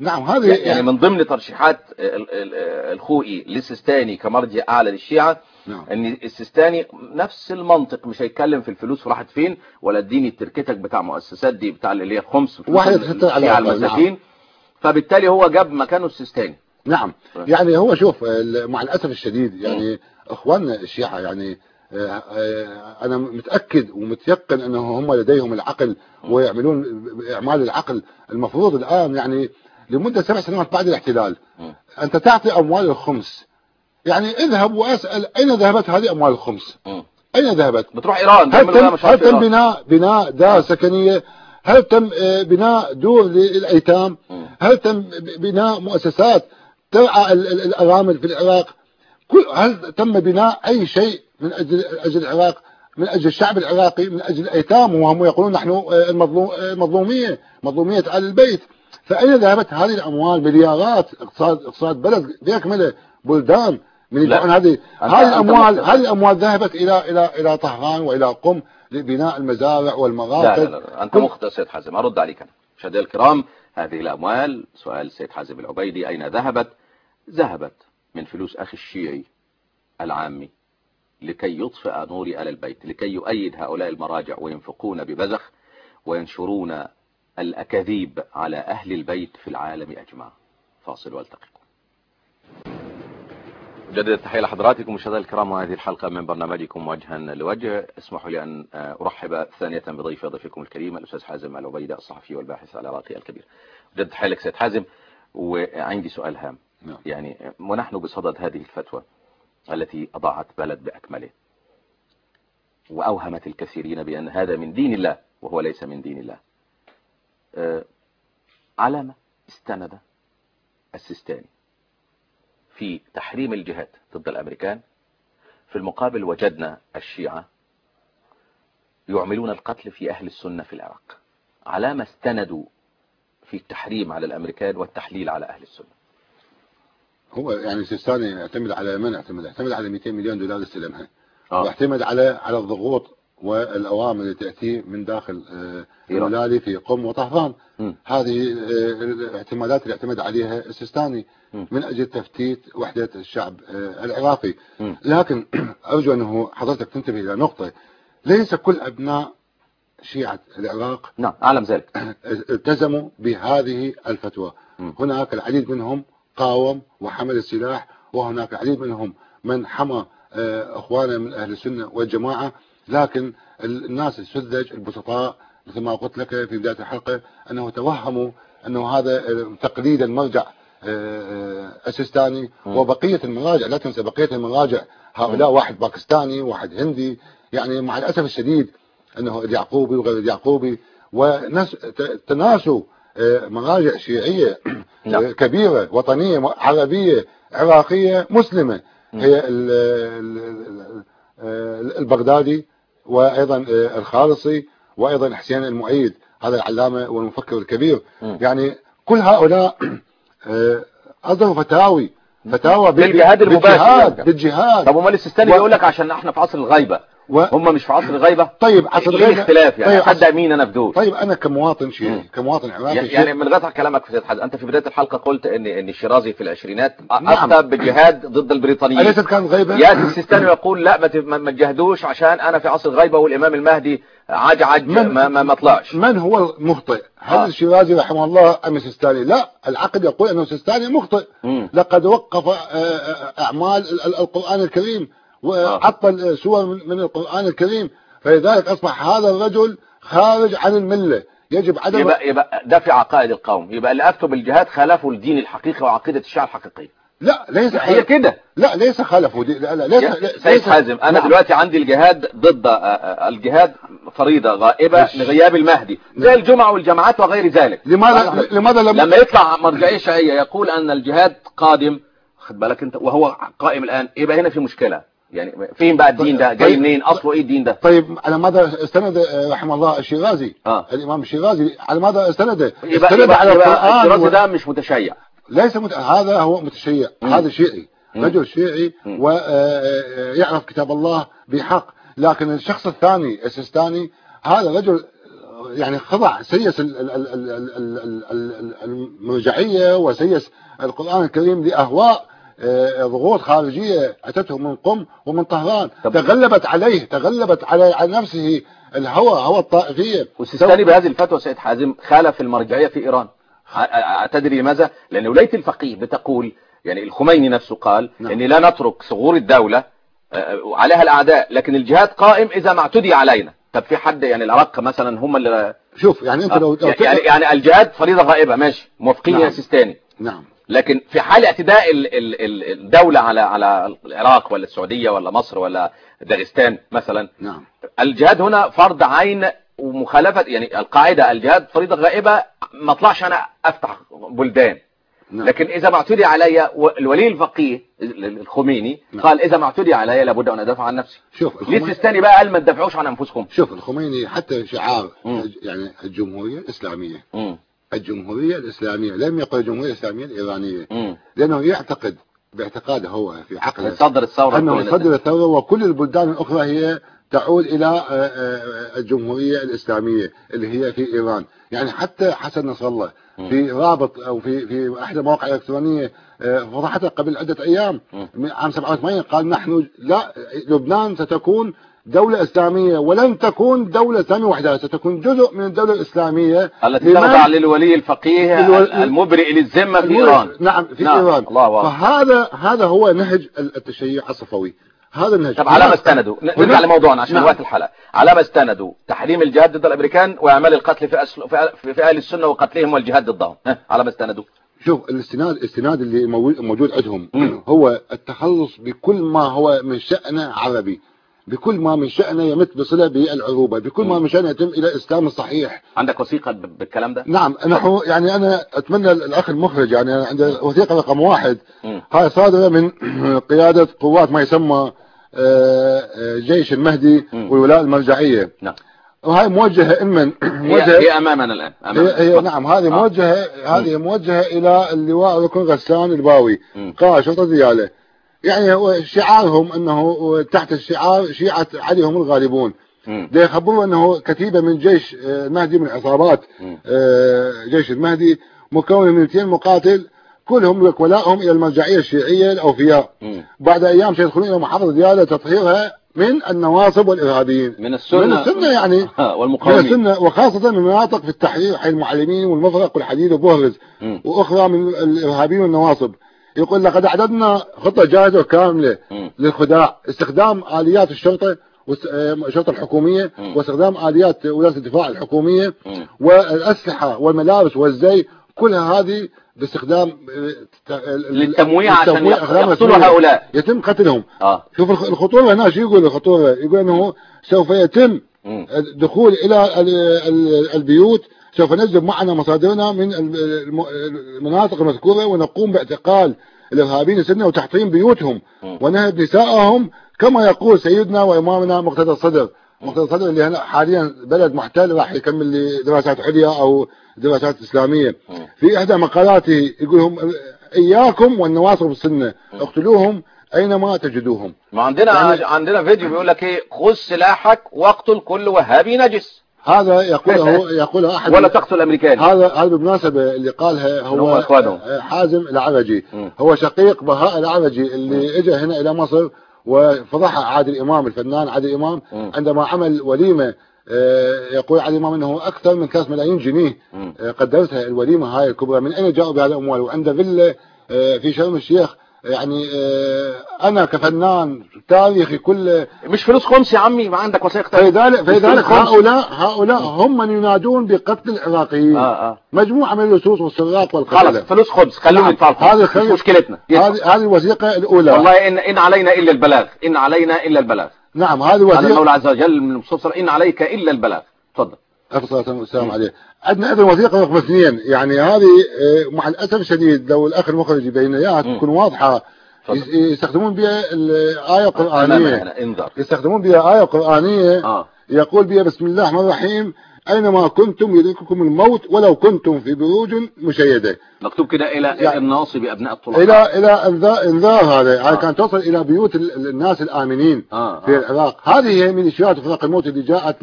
نعم هذه يعني, يعني من ضمن ترشيحات الخوئي للسيستاني كمرجع اعلى للشيعة، نعم. ان السيستاني نفس المنطق، مش هيتكلم في الفلوس راحت فين، ولا اديني تركتك بتاع مؤسسات دي بتاع اللي هي خمس واحد الشيعة المساكين. نعم. فبالتالي هو جاب مكانه السيستاني. نعم. يعني هو شوف مع الاسف الشديد يعني اخواننا الشيعة يعني انا متاكد ومتيقن انه هم لديهم العقل ويعملون اعمال العقل. المفروض الان يعني لمده سبع سنوات بعد الاحتلال انت تعطي اموال الخمس، يعني اذهب واسال اين ذهبت هذه اموال الخمس؟ اين ذهبت؟ بتروح ايران. هل تم, هل تم بناء بناء دار سكنيه؟ هل تم بناء دور للايتام؟ هل تم بناء مؤسسات ترعى الارامل في العراق؟ كل هل تم بناء اي شيء من اجل اجل العراق، من اجل الشعب العراقي، من اجل الايتام؟ وهم يقولون نحن المظلوم المظلوميه مظلوميه آل البيت. فاين ذهبت هذه الاموال؟ مليارات، اقتصاد اقتصاد بلد بيكمله بلدان من يدفعون هذه هذه الاموال. هذه الاموال ذهبت الى الى الى طهران والى قم لبناء المزارع والمراكز. لا لا لا انت مخطئ سيد حازم، ارد عليك انا. مشاهدينا الكرام، هذه الاموال سؤال سيد حازم العبيدي اين ذهبت؟ ذهبت من فلوس اخي الشيعي العامي لكي يطفئ نور آل البيت، لكي يؤيد هؤلاء المراجع وينفقون ببذخ وينشرون الأكاذيب على أهل البيت في العالم أجمع. فاصل والتقيكم. جدد التحية لحضراتكم مشاهدينا الكرام، وهذه الحلقة من برنامجكم وجها لوجه. اسمحوا لي أن أرحب ثانية بضيف ضيفكم الكريم الأستاذ حازم العبيدي الصحفي والباحث العراقي الكبير. جدد التحية لك سيد حازم، وعندي سؤال هام. يعني ونحن بصدد هذه الفتوى التي أضاعت بلد بأكمله وأوهمت الكثيرين بأن هذا من دين الله وهو ليس من دين الله، أه على ما استند السيستاني في تحريم الجهاد ضد الأمريكان؟ في المقابل وجدنا الشيعة يعملون القتل في أهل السنة في العراق. على ما استندوا في التحريم على الأمريكان والتحليل على أهل السنة؟ هو يعني السيستاني يعتمد على من يعتمد؟ يعتمد على مئتين مليون دولار استلمها، آه. ويعتمد على على الضغوط والأوامر اللي تأتي من داخل الولالي في قم وطهران. م. هذه الاعتمادات اللي اعتمد عليها السيستاني م. من أجل تفتيت وحدة الشعب العراقي. م. لكن أرجو أنه حضرتك تنتبه إلى نقطة، ليس كل أبناء شيعة العراق نعم أعلم ذلك التزموا بهذه الفتوى. م. هناك العديد منهم قاوم وحمل السلاح، وهناك العديد منهم من حمى اخواننا من اهل السنه والجماعه. لكن الناس السذج البسطاء مثل ما قلت لك في بدايه الحلقه انه توهموا انه هذا تقليد المرجع السيستاني وبقيه المراجع. لا تنسى بقيه المراجع هؤلاء واحد باكستاني واحد هندي، يعني مع الاسف الشديد انه اليعقوبي وغير اليعقوبي، وناس تناسوا مراجع شيعيه كبيره وطنيه عربيه عراقيه مسلمه، هي البغدادي وايضا الخالصي وايضا حسين المؤيد، هذا العلامه والمفكر الكبير. يعني كل هؤلاء اصدروا فتاوي فتاوى بالجهاد المباشر بالجهاد. طب امال السيستاني بيقول لك عشان احنا في عصر الغيبه و... هم مش في عصر الغيبه. طيب عصر الغيبه ايه الاختلاف يعني؟ طيب اصدق مين انا في دول؟ طيب انا كمواطن شيعي كمواطن عراقي يعني, يعني من غير كلامك في حد، انت في بدايه الحلقه قلت ان ان الشيرازي في العشرينات افتى بالجهاد ضد البريطانيين. أليست كان غيبه؟ ياتي السيستاني يقول لا ما تجاهدوش عشان انا في عصر الغيبه والامام المهدي عجعج ما, ما, ما طلعش. من هو المخطئ؟ هل آه. الشيرازي رحمه الله ام السيستاني؟ لا، العقد يقول انه السيستاني مخطئ. م. لقد وقف اعمال القران الكريم وعطل سور من القران الكريم، فلذلك اصبح هذا الرجل خارج عن المله. يجب عدم يبقى, يبقى ده في عقائد القوم، يبقى اللي افتوا بالجهاد خالفوا الدين الحقيقي وعقيده الشيعة الحقيقيه. لا ليس هي كده. لا ليس خالفوا دي. لا, لا ليس سيد حازم انا نعم. دلوقتي عندي الجهاد ضد الجهاد فريضه غائبه لغياب المهدي زي الجمعه والجماعات وغير ذلك. لماذا لماذا لما, لما يطلع مرجعيه شيعيه يقول ان الجهاد قادم، خد بالك انت، وهو قائم الان، يبقى هنا في مشكله. يعني فين بقى الدين ده؟ جاي منين؟ اصله ايه الدين ده؟ طيب على ماذا استند رحمه الله الشيرازي؟ آه. الامام الشيرازي على ماذا استند؟ استند على القرآن. الشيرازي ده مش متشيع، ليس مت... هذا هو متشيع. م. هذا شيعي، م. رجل شيعي ويعرف كتاب الله بحق. لكن الشخص الثاني السيستاني هذا رجل يعني خضع سيس المرجعية وسيس القرآن الكريم لأهواء ضغوط خارجية أتته من قم ومن طهران، تغلبت عليه تغلبت على على نفسه الهوى هوى الطائفية. والسيستاني بهذه الفتوى سيد حازم خالف المرجعية في إيران. تدري لماذا؟ لأن ولاية الفقيه بتقول، يعني الخميني نفسه قال نعم. إن لا نترك ثغور الدولة عليها الأعداء، لكن الجهاد قائم إذا ما اعتدي علينا. طب في حد يعني العراق مثلا هم اللي شوف يعني أنت لو آه يعني, يعني الجهاد فريضة غائبة ماشي موافقين نعم. يا سيستاني نعم، لكن في حال اعتداء الدولة على على العراق ولا السعودية ولا مصر ولا داغستان مثلا نعم. الجهاد هنا فرض عين ومخالفة، يعني القاعدة الجهاد فريضة غائبة، ما اطلعش أنا أفتح بلدان نعم. لكن إذا ما اعتدي علي، الولي الفقيه الخميني نعم. قال إذا ما اعتدي علي لابد أن أدافع عن نفسي. شوف ليه السيستاني بقى قال ما تدافعوش عن أنفسكم؟ شوف الخميني حتى شعار م. يعني الجمهورية الإسلامية م. الجمهورية الإسلامية لم يقل الجمهورية الإسلامية الإيرانية م. لأنه يعتقد باعتقاده هو في عقله صدر الثورة أنه صدر الثورة وكل البلدان الأخرى هي تعود إلى الجمهورية الإسلامية اللي هي في إيران. يعني حتى حسن نصر الله في رابط أو في في أحد المواقع الإلكترونية فضحتها قبل عدة أيام عام سبعة وثمانين قال نحن لا لبنان ستكون دولة إسلامية ولن تكون دولة إسلامية وحدها، ستكون جزء من الدولة الإسلامية التي تخضع للولي الفقيه المبرئ للذمة في إيران. نعم في نعم. إيران. الله فهذا هذا هو نهج التشيع الصفوي، هذا النهج. طب على ما استندوا، نرجع لموضوعنا عشان نعم. وقت الحلقة، على ما استندوا تحريم الجهاد ضد الأمريكان وإعمال القتل في أسل... في, في أهل السنة وقتلهم والجهاد ضدهم، على ما استندوا؟ شوف الاستناد الاستناد اللي موجود عندهم هو التخلص بكل ما هو من شأنه عربي، بكل ما من شأنه يمت بصلة بالعروبة، بكل ما من شأنه يتم إلى الإسلام الصحيح. عندك وثيقة بالكلام ده؟ نعم نحن يعني أنا أتمنى الأخ المخرج يعني عند وثيقة رقم واحد هاي صادرة من قيادة قوات ما يسمى جيش المهدي والولاء المرجعية. نعم. وهي موجهة إمن موجهة هي أمامنا الآن أمامنا. هي, هي نعم هذه آه. موجهة هذه موجهة إلى اللواء ركن غسان الباوي قائد شرطة ديالى. يعني هو شعارهم أنه تحت الشعار شيعة علي هم الغالبون. ده يخبروا أنه كتيبة من جيش المهدي من عصابات جيش المهدي مكونة من مئتين مقاتل كلهم وكلائهم إلى المرجعية الشيعية الأوفياء. بعد أيام سيدخلون إلى محافظة ديالى تطهيرها من النواصب والإرهابيين من السنة من السنة يعني والمقاومين من السنة، وخاصة من مناطق في التحرير حي المعلمين والمفرق والحديد وبوهرز وأخرى من الإرهابيين والنواصب. يقول لقد أعددنا خطة جاهزة كاملة للخداع، استخدام آليات الشرطة والشرطة الحكومية واستخدام آليات وزارة الدفاع الحكومية والأسلحة والملابس والزي، كلها هذه باستخدام للتمويع عشان يقتلوا هؤلاء يتم قتلهم. آه. شوف الخطورة هنا، شو يقول الخطورة؟ يقول أنه سوف يتم الدخول إلى البيوت، سوف نجلب معنا مصادرنا من المناطق المذكورة ونقوم باعتقال الإرهابيين السنة وتحطيم بيوتهم ونهب نسائهم كما يقول سيدنا وإمامنا مقتدى الصدر. مقتدى الصدر اللي هنا حاليا بلد محتل راح يكمل دراسات عليا أو دراسات إسلامية. في إحدى مقالاته يقولهم إياكم والنواصب السنة اقتلوهم أينما تجدوهم. ما عندنا يعني عندنا فيديو بيقول لك إيه، خذ سلاحك واقتل كل وهابي نجس. هذا يقوله يقوله أحد ولا تقتل الأمريكان. هذا هذا بالمناسبة اللي قالها هو حازم العرجي، هو شقيق بهاء العرجي اللي اجى هنا إلى مصر وفضحها عادل إمام الفنان عادل إمام عندما عمل وليمة. يقول عادل إمام أنه أكثر من ثلاث ملايين جنيه قدرتها الوليمة هاي الكبرى، من أين جاءوا بهذه الأموال؟ وعنده فيلا في شرم الشيخ. يعني انا كفنان تاريخي كل مش فلوس خمس يا عمي، ما عندك وثائق. فلذلك فلذلك هؤلاء هؤلاء هم من ينادون بقتل العراقيين. آه آه. مجموعه من اللصوص والسراق والقتله. خلاص فلوس خمس خلونا نتفاهم. هذه مشكلتنا. هذه هذه الوثيقه الاولى. والله ان ان علينا الا البلاغ، ان علينا الا البلاغ. نعم هذه وثيقه المولى عز وجل من المصطفى ان عليك الا البلاغ. تفضل. افضل السلام عليه. عندنا ايضا وثيقه رقم اثنين، يعني هذه مع الاسف الشديد لو الاخ المخرج يبين اياها تكون واضحه. يستخدمون بها الآية القرآنية، يستخدمون بها آية قرآنية آه. يقول بها بسم الله الرحمن الرحيم أينما كنتم يدرككم الموت ولو كنتم في بروج مشيدة. مكتوب كده إلى يعني الناصب أبناء الطلاب، إلى إلى إنذار هذا آه. كانت توصل إلى بيوت الناس الآمنين آه. في العراق. هذه هي ميليشيات فرق الموت اللي جاءت من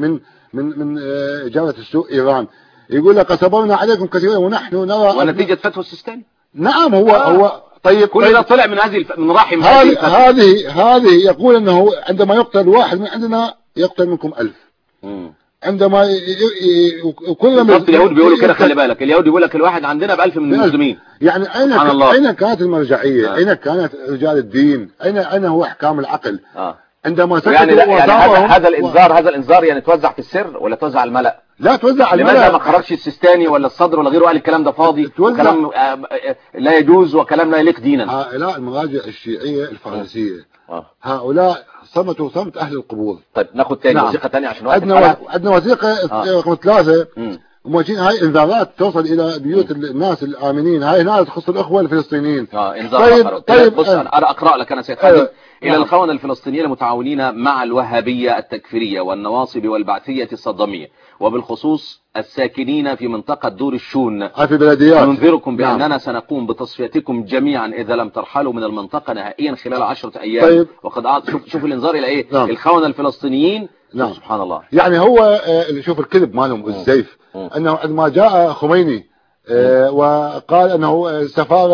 من من جارة السوء إيران، يقول لك صبرنا عليكم كثيرا ونحن نرى ونتيجة فتوى السيستاني. نعم هو آه. هو طيب كل طيب ده طلع من هذه الف... من رحم هذه هذه هذه يقول انه عندما يقتل واحد من عندنا يقتل منكم ألف. مم. عندما ي... ي... كل ما اليهود بيقولوا كده، خلي بالك اليهود بيقول لك الواحد عندنا بألف من المسلمين. يعني اين ك... اين كانت المرجعية؟ آه. اين كانت رجال الدين؟ اين اين هو احكام العقل؟ آه. عندما سكتوا يعني, يعني هذا هذا الانذار و... هذا الانذار يعني توزع في السر ولا توزع على الملأ؟ لا توزع على الملأ. لماذا ما خرجش السيستاني ولا الصدر ولا غيره قال الكلام ده فاضي وكلام لا يجوز وكلام لا يليق دينا؟ هؤلاء المراجع الشيعية الفرنسية آه. هؤلاء صمتوا صمت اهل القبور. طيب ناخد تاني نعم. وثيقة تانية عشان عندنا عندنا وثيقة رقم آه. ثلاثة وماشيين هاي انذارات توصل الى بيوت م. الناس الامنين، هاي هنا تخص الاخوة الفلسطينيين. اه انذار. طيب طيب بص آه. انا اقرا لك انا سيد حازم. إلى الخونة الفلسطينيين المتعاونين مع الوهابية التكفيرية والنواصب والبعثية الصدامية وبالخصوص الساكنين في منطقة دور الشون في بلديات، ننذركم بأننا نعم. سنقوم بتصفيتكم جميعا إذا لم ترحلوا من المنطقة نهائيا خلال عشرة أيام. طيب. وقد أعطى شوف, شوف الإنذار إلى إيه نعم. الخونة الفلسطينيين نعم. سبحان الله. يعني هو شوف الكذب مالهم والزيف أنه عندما جاء خميني آه وقال انه السفارة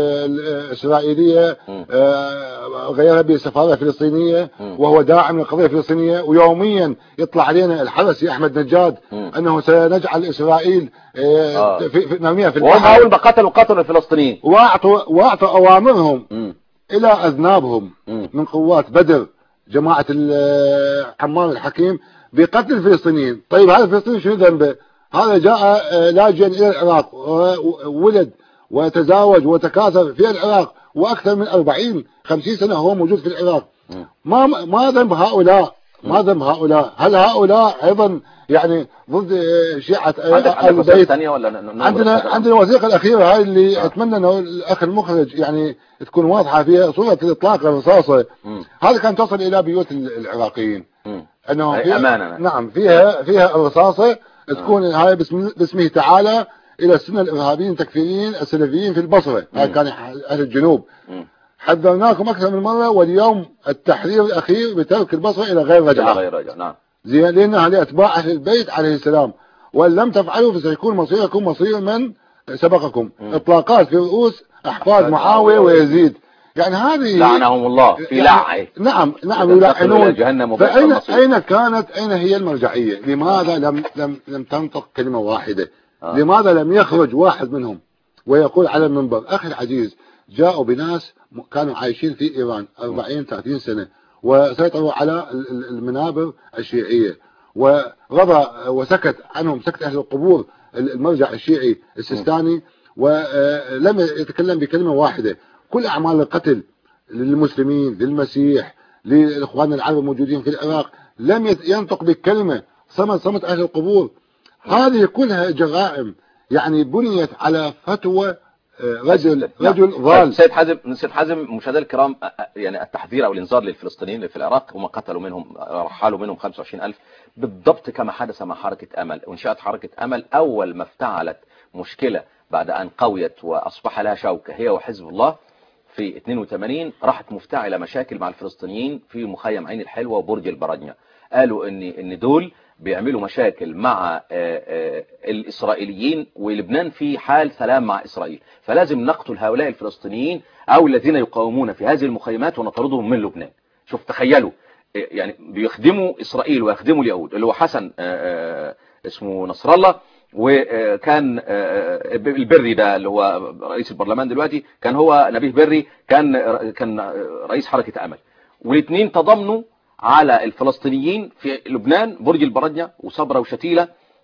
الاسرائيلية آه غيرها بسفارة فلسطينية وهو داعم للقضية الفلسطينية، ويوميا يطلع علينا الحرسي احمد نجاد انه سنجعل اسرائيل آه في, في نرميها في البحر، وهم اول ما قتلوا قتلوا الفلسطينيين واعطوا واعطوا اوامرهم م. الى اذنابهم م. من قوات بدر جماعة عمار الحكيم بقتل الفلسطينيين. طيب هذا الفلسطيني شنو ذنبه؟ هذا جاء لاجئا الى العراق وولد وتزاوج وتكاثر في العراق واكثر من أربعين خمسين سنة هو موجود في العراق. ما ما ذنب هؤلاء؟ ما ذنب هؤلاء؟ هل هؤلاء ايضا يعني ضد شيعة البيت؟ عندنا عندنا الوثيقة الأخيرة هاي اللي آه. أتمنى أنه الأخ المخرج يعني تكون واضحة فيها صورة الإطلاق الرصاصة. هذا كان تصل إلى بيوت العراقيين أنه فيها أمانة. نعم فيها فيها الرصاصة تكون آه. هاي باسم باسمه تعالى إلى السنة الإرهابيين التكفيريين السلفيين في البصرة. هاي كان أهل الجنوب. م. حذرناكم أكثر من مرة واليوم التحذير الأخير بترك البصرة إلى غير رجعة. غير رجعة نعم. زين لأنها لأتباع أهل البيت عليه السلام، وإن لم تفعلوا فسيكون مصيركم مصير من سبقكم. م. إطلاقات في رؤوس أحفاد معاوية ويزيد. يعني هذه لعنهم الله في يعني لعه. نعم نعم يلعنون. فأين أين كانت أين هي المرجعية؟ لماذا لم لم لم تنطق كلمة واحدة؟ آه. لماذا لم يخرج واحد منهم ويقول على المنبر أخي العزيز جاءوا بناس كانوا عايشين في إيران أربعين ثلاثين سنة وسيطروا على المنابر الشيعية ورضى وسكت عنهم سكت أهل القبور المرجع الشيعي السيستاني ولم يتكلم بكلمة واحدة. كل أعمال القتل للمسلمين للمسيح للإخوان العرب الموجودين في العراق لم ينطق بكلمة، صمت صمت أهل القبور. هذه كلها جرائم يعني بنيت على فتوى رجل رجل ضال. سيد حازم سيد حازم مشاهدينا الكرام، يعني التحذير او الانذار للفلسطينيين اللي في العراق هم قتلوا منهم رحلوا منهم خمسة وعشرين ألف بالضبط كما حدث مع حركة امل. وانشأت حركة امل اول ما افتعلت مشكلة بعد ان قويت واصبح لها شوكة هي وحزب الله في اثنين وثمانين، راحت مفتعلة مشاكل مع الفلسطينيين في مخيم عين الحلوة وبرج البرادنيا. قالوا ان ان دول بيعملوا مشاكل مع الإسرائيليين ولبنان في حال سلام مع إسرائيل، فلازم نقتل هؤلاء الفلسطينيين أو الذين يقاومون في هذه المخيمات ونطردهم من لبنان. شوف تخيلوا يعني بيخدموا إسرائيل ويخدموا اليهود اللي هو حسن اسمه نصر الله وكان البري ده اللي هو رئيس البرلمان دلوقتي كان هو نبيه بري كان كان رئيس حركة أمل، والاثنين تضامنوا على الفلسطينيين في لبنان برج البرادنيا وصبرا وشتيلة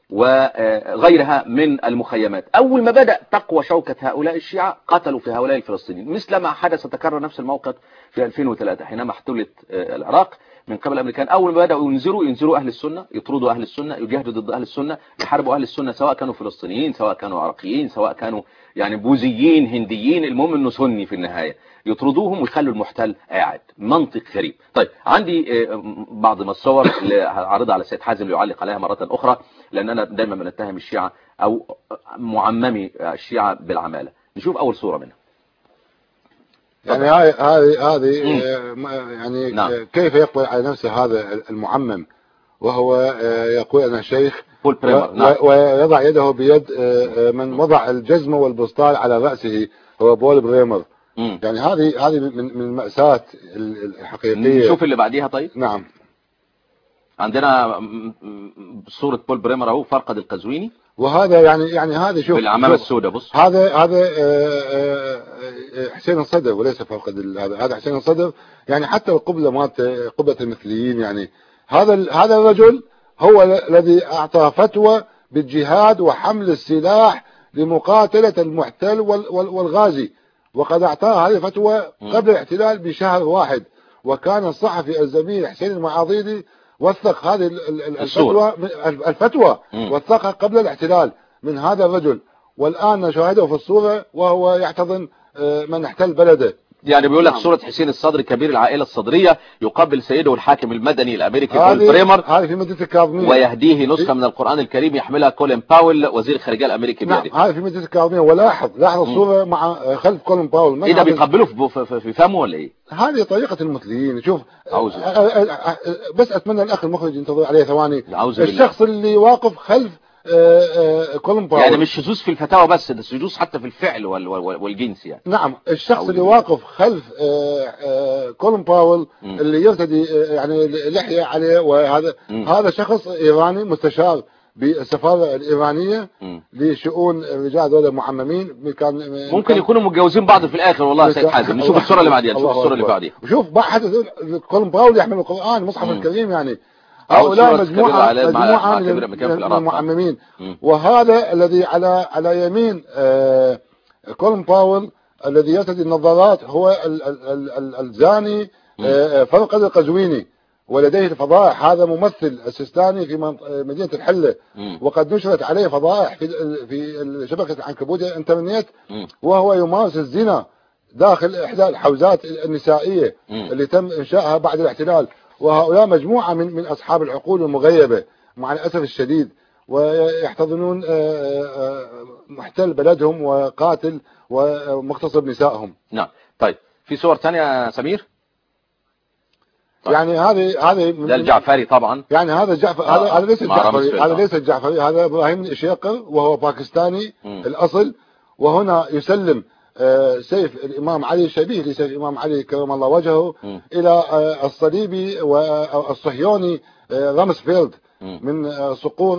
وغيرها من المخيمات. أول ما بدأ تقوى شوكة هؤلاء الشيعة قتلوا في هؤلاء الفلسطينيين، مثل ما حدث تكرر نفس الموقف في ألفين وثلاثة حينما احتلت العراق من قبل الأمريكان. أول ما بدأوا ينزلوا ينزلوا أهل السنة، يطردوا أهل السنة، يجاهدوا ضد أهل السنة، يحاربوا أهل السنة سواء كانوا فلسطينيين سواء كانوا عراقيين سواء كانوا يعني بوذيين هنديين، المهم انه سني في النهاية، يطردوهم ويخلوا المحتل قاعد. منطق غريب. طيب عندي بعض ما الصور اللي هعرضها على السيد حازم ليعلق عليها مرة أخرى، لأن أنا دايما بنتهم الشيعة أو معممي الشيعة بالعمالة. نشوف أول صورة منها. يعني هذه هذه يعني نعم. كيف يقبل على نفسه هذا المعمم وهو يقول أنا شيخ بول بريمر. نعم. ويضع يده بيد من وضع الجزمة والبسطال على رأسه هو بول بريمر. مم. يعني هذه هذه من من المأساة الحقيقية. نشوف اللي بعديها. طيب نعم. عندنا صورة بول بريمر اهو، فرقد القزويني، وهذا يعني يعني هذا شوف بالعمامة السوداء. بص هذا هذا حسين الصدر وليس فرقد، هذا هذا حسين الصدر. يعني حتى القبلة مالت قبلة المثليين، يعني هذا هذا الرجل هو الذي أعطى فتوى بالجهاد وحمل السلاح لمقاتلة المحتل والغازي، وقد أعطاه هذه الفتوى قبل الاحتلال بشهر واحد. وكان الصحفي الزميل حسين المعاضيدي وثق هذه الفتوى الفتوى وثقها قبل الاحتلال من هذا الرجل، والآن نشاهده في الصورة وهو يحتضن من احتل بلده. يعني بيقول لك نعم. صورة حسين الصدر كبير العائلة الصدرية يقبل سيده الحاكم المدني الأمريكي بول بريمر، هذه في مدينة الكاظمية، ويهديه نسخة من القرآن الكريم يحملها كولين باول وزير الخارجية الأمريكي نعم بيده. هذه في مدينة الكاظمية. ولاحظ لاحظ الصورة مع خلف كولين باول. ايه ده بيقبله في, في, في فمه ولا ايه؟ هذه طريقة المثليين. شوف عوزي. بس أتمنى الأخ المخرج ينتظر عليه ثواني. الشخص بالله. اللي واقف خلف كولين باول، يعني مش شذوذ في الفتاوى بس، ده شذوذ حتى في الفعل والجنس يعني. نعم الشخص اللي واقف خلف كولين باول م. اللي يرتدي يعني لحية عليه، وهذا م. هذا شخص إيراني مستشار بالسفارة الإيرانية م. لشؤون الرجال دول معممين. كان ممكن يكونوا متجوزين بعض في الآخر والله. سيد حازم نشوف الصورة اللي بعديها. نشوف الصورة اللي بعديها. وشوف بعد كولين باول يحمل القرآن المصحف الكريم. يعني هؤلاء مجموعة مجموعة من المعممين. وهذا الذي على على يمين آه كولين باول الذي يرتدي النظارات هو ال ال ال الزاني آه فرقد القزويني، ولديه الفضائح. هذا ممثل السيستاني في مدينة الحلة، وقد نشرت عليه فضائح في في شبكة العنكبوت الانترنت، وهو يمارس الزنا داخل إحدى الحوزات النسائية اللي تم إنشائها بعد الاحتلال. وهؤلاء مجموعة من من أصحاب العقول المغيبة مع الأسف الشديد، ويحتضنون محتل بلدهم وقاتل ومغتصب نسائهم. نعم. طيب في صور ثانية يا سمير؟ طيب. يعني هذه هذه ده الجعفري طبعا. يعني هذا الجعفر هذا آه. هذا ليس الجعفري، هذا ليس الجعفري، هذا إبراهيم الشيقر وهو باكستاني م. الأصل. وهنا يسلم سيف الإمام علي شبيه لسيف الإمام علي كرم الله وجهه م. إلى الصليبي والصهيوني رامسفيلد من صقور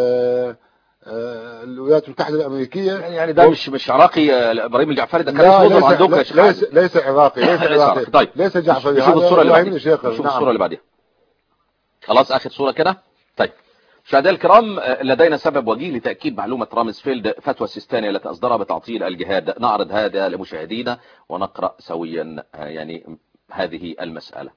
الولايات المتحدة الأمريكية. يعني ده و... مش مش عراقي ابراهيم الجعفري، ده كان اسمه عندك ليس ليس, ليس عراقي ليس عراقي. طيب ليس جعفري. شوف الصورة اللي بعديها. شوف نعم. الصورة اللي بعديها. خلاص آخر صورة كده. طيب مشاهدينا الكرام، لدينا سبب وجيه لتأكيد معلومة رامسفيلد فتوى السيستاني التي أصدرها بتعطيل الجهاد. نعرض هذا لمشاهدينا ونقرأ سويا يعني هذه المسألة.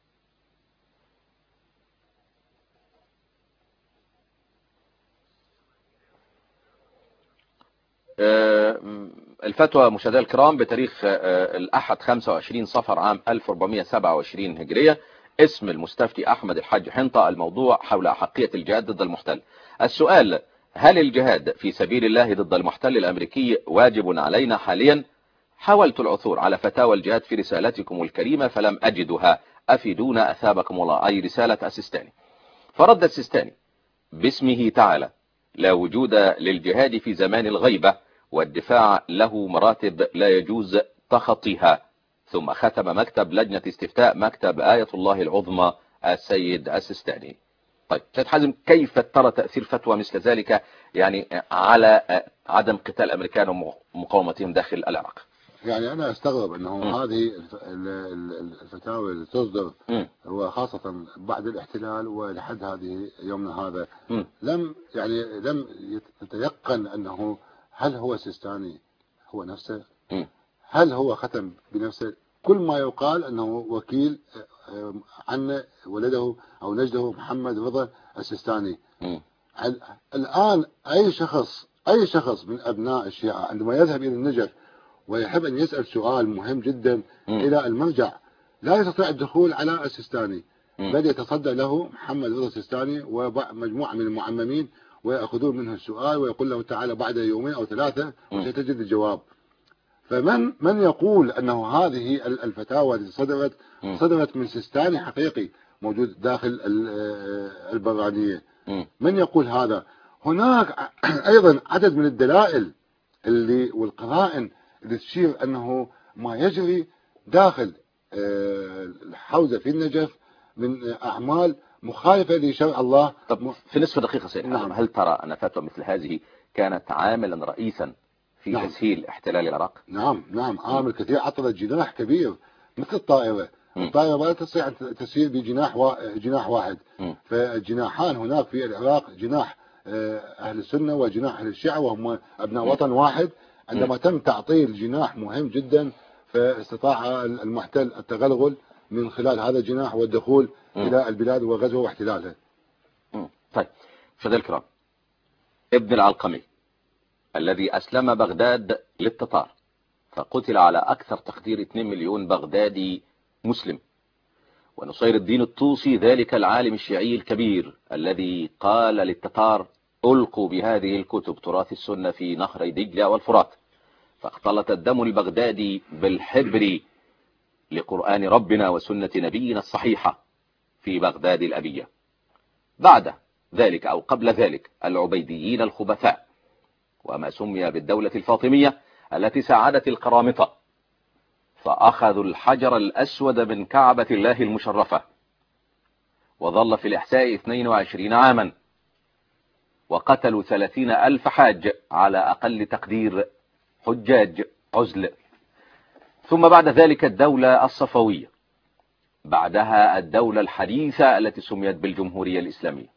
الفتوى مشاهدينا الكرام بتاريخ الأحد خمسة وعشرين صفر عام ألف وأربعمائة وسبعة وعشرين هجرية. اسم المستفتي أحمد الحاج حنطة. الموضوع حول أحقية الجهاد ضد المحتل. السؤال: هل الجهاد في سبيل الله ضد المحتل الأمريكي واجب علينا حاليا؟ حاولت العثور على فتاوى الجهاد في رسالتكم الكريمة فلم أجدها، أفيدونا أثابكم الله. أي رسالة السيستاني. فرد السيستاني باسمه تعالى: لا وجود للجهاد في زمان الغيبة، والدفاع له مراتب لا يجوز تخطيها. ثم ختم مكتب لجنة استفتاء مكتب آية الله العظمى السيد السيستاني. طيب سيد حازم، كيف ترى تأثير فتوى مثل ذلك يعني على عدم قتال الأمريكان ومقاومتهم داخل العراق؟ يعني أنا أستغرب أنه م. هذه الفتاوى اللي تصدر وخاصة بعد الاحتلال ولحد هذه يومنا هذا م. لم يعني لم يتيقن أنه هل هو سيستاني هو نفسه؟ م. هل هو ختم بنفسه؟ كل ما يقال أنه وكيل عن ولده أو نجده محمد رضا السيستاني. م. الآن أي شخص أي شخص من أبناء الشيعة عندما يذهب إلى النجف ويحب أن يسأل سؤال مهم جدا م. إلى المرجع لا يستطيع الدخول على السيستاني، بل يتصدى له محمد رضا السيستاني ومجموعة من المعممين ويأخذون منه السؤال ويقول له تعالى بعد يومين أو ثلاثة وستجد الجواب. فمن من يقول أنه هذه الفتاوى التي صدرت صدرت من سيستاني حقيقي موجود داخل البرانية. من يقول هذا؟ هناك أيضا عدد من الدلائل اللي والقرائن اللي تشير أنه ما يجري داخل الحوزة في النجف من أعمال مخالفة لشرع الله. طب في نصف دقيقة سيد حازم، هل ترى أن فتوى مثل هذه كانت عاملا رئيسا في نعم. تسهيل احتلال العراق؟ نعم نعم عامل كثير، عطلت جناح كبير مثل الطائرة. م. الطائرة لا تستطيع أن تسير بجناح وا... جناح واحد. م. فالجناحان هناك في العراق جناح أهل السنة وجناح أهل الشيعة وهم أبناء م. وطن واحد. عندما م. تم تعطيل جناح مهم جدا فاستطاع المحتل التغلغل من خلال هذا الجناح والدخول م. إلى البلاد وغزوها واحتلالها. م. طيب مشاهدينا الكرام، ابن العلقمي الذي أسلم بغداد للتتار فقتل على أكثر تقدير اثنين مليون بغدادي مسلم، ونصير الدين الطوسي ذلك العالم الشيعي الكبير الذي قال للتتار ألقوا بهذه الكتب تراث السنة في نهري دجلة والفرات، فاختلط الدم البغدادي بالحبر لقرآن ربنا وسنة نبينا الصحيحة في بغداد الأبية. بعد ذلك أو قبل ذلك العبيديين الخبثاء وما سمي بالدولة الفاطمية التي ساعدت القرامطة، فأخذوا الحجر الأسود من كعبة الله المشرفة وظل في الإحساء اثنين وعشرين عاما، وقتلوا ثلاثين ألف حاج على أقل تقدير حجاج عزل. ثم بعد ذلك الدولة الصفوية، بعدها الدولة الحديثة التي سميت بالجمهورية الإسلامية،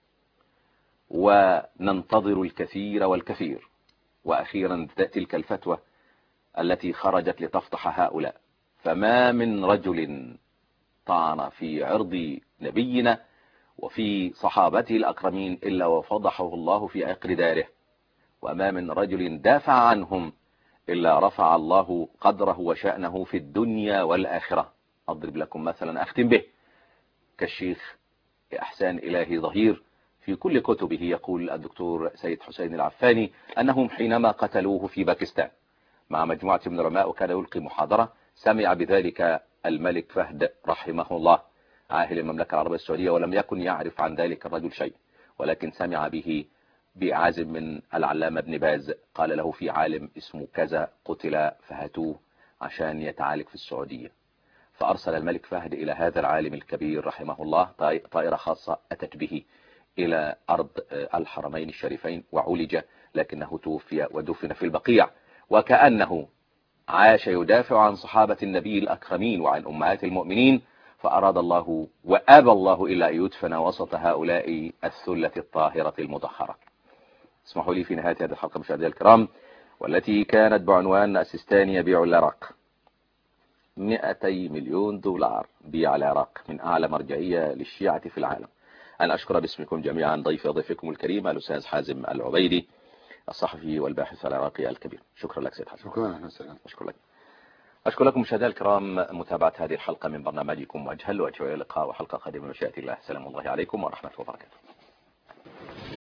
وننتظر الكثير والكثير، وأخيرا تلك الفتوى التي خرجت لتفضح هؤلاء. فما من رجل طعن في عرض نبينا وفي صحابته الأكرمين إلا وفضحه الله في عقر داره، وما من رجل دافع عنهم إلا رفع الله قدره وشأنه في الدنيا والآخرة. أضرب لكم مثلا أختم به كالشيخ إحسان إلهي ظهير في كل كتبه يقول الدكتور سيد حسين العفاني أنهم حينما قتلوه في باكستان مع مجموعة من العلماء وكان يلقي محاضرة، سمع بذلك الملك فهد رحمه الله عاهل المملكة العربية السعودية، ولم يكن يعرف عن ذلك الرجل شيء، ولكن سمع به بإعازم من العلامة ابن باز قال له في عالم اسمه كذا قتل فهاتوه عشان يتعالج في السعودية. فأرسل الملك فهد إلى هذا العالم الكبير رحمه الله طائرة خاصة أتت به إلى أرض الحرمين الشريفين وعولج، لكنه توفي ودفن في البقيع، وكأنه عاش يدافع عن صحابة النبي الأكرمين وعن أمهات المؤمنين، فأراد الله وأبى الله إلا أن يدفن وسط هؤلاء الثلة الطاهرة المطهرة. اسمحوا لي في نهاية هذه الحلقة مشاهدينا الكرام، والتي كانت بعنوان السيستاني يبيع العراق، مئتي مليون دولار بيع العراق من أعلى مرجعية للشيعة في العالم. أنا أشكر باسمكم جميعا ضيف ضيفكم الكريم الأستاذ حازم العبيدي الصحفي والباحث العراقي الكبير. شكرا لك سيد حازم. شكرا أهلا وسهلا. أشكر لك. أشكر لكم مشاهدينا الكرام متابعة هذه الحلقة من برنامجكم وجها لوجه، إلى اللقاء وحلقة قادمة بمشيئة الله. سلام الله عليكم ورحمة الله وبركاته.